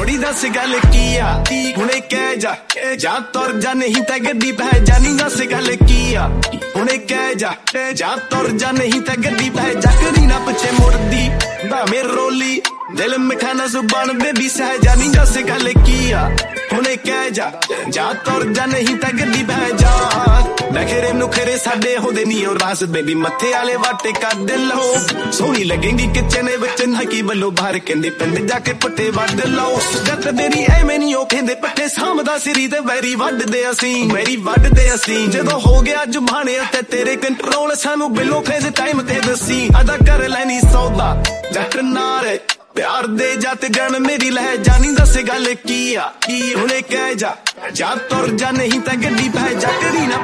थोड़ी दस गल की आ हुणे कह जा तुर जा नहीं ते गड्डी पै जा नी दस गल की आ हुणे कह जा तुर जा नहीं ते गड्डी पै जा करी ना पिछे मुड़दी भावें रोली दिल मिठा ना जुबान बेबी सह जा नी दस गल की आ हुणे कह जा तुर जा नहीं ते गड्डी पै जा नखरे नुखरे साडे होंदे नी ओ रास बेबी मथे वाले वाटे कद लो सोहनी लगेंगी किचन विच नकी बल्लो बाहर कहंदे पिंड जाके पट्टे वड लो जट तेरी एवें नी ओ कहंदे पट्टे सामदा सिरी ते वैरी वडदे असीं जदों हो गया जुबाने ते तेरे कंट्रोल सानू बिलो फेज टाइम ते दसी अदा कर लैनी सौदा जट नारे प्यार दे जात गण मेरी लह जानी दस गल की आ हुणे कह जा तुर जा नहीं ते गड्डी पै जा करी ना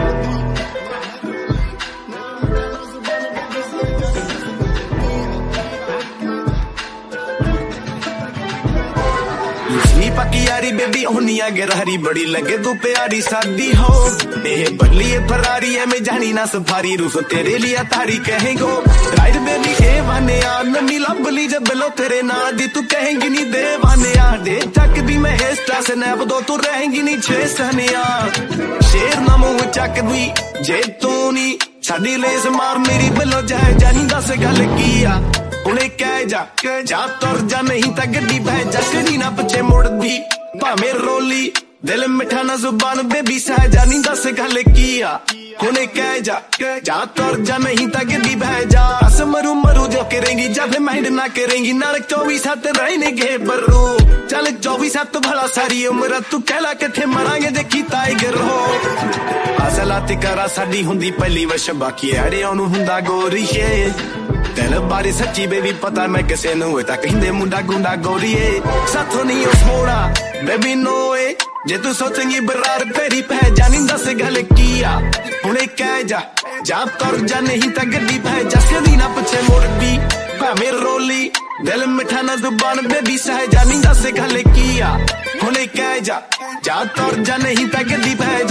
पक्की यारी बेबी होनी गहरी बड़ी लगे तू प्यारी सादी हो बदली फरारी है मैं जानी ना सफारी रूस तेरे लिए तारी कहेंगो राइट बेबी ए वाने यार नमी लंबली जब लो तेरे ना दी तू कहेंगी नी दे वाने यार दे चक दी मैं हेस्टा से नैब दो तू रहेंगी नी छे सहने यार शेर ना मुंह चक दी जे तू नी साडी लेस मार मेरी बिलो जाए जानी दस गल की आ हुणे कह जा तुर जा नहीं ते गड्डी पै जा करी ना पिछे मुड़दी भावें रोली दिल मिठा ना जुबान बेबी सह जा नी दस गल की आ हुणे कह जा तुर जा नहीं ते गड्डी पै जा अस मरू जो करेंगी जब माइंड ना करेंगी नाल 24/7 रहने गे बरू चल 24/7 भला सारी उम्र तू कहला किथे मरांगे जे कीता इगर हो असला ते करा साडी हुंदी पहली वश बाकी आड़े ओनू हुंदा गोरीए दिल बारे सच्ची बेबी पता मैं किसे नू ता कहंदे मुंडा गुंडा गोरीए साथों नहीं उस मोड़ा बेबी नो ए जे तू सोचेंगी बरार तेरी पै जानी दस गल की आ हुणे कह जा तुर जा नहीं ते गड्डी पै जा कदी ना पिछे मुड़दी भावें रोली दिल मिठा ना जुबान बेबी सह जानी दस गल की आ हुणे कह जा तुर जा नहीं ते गड्डी पै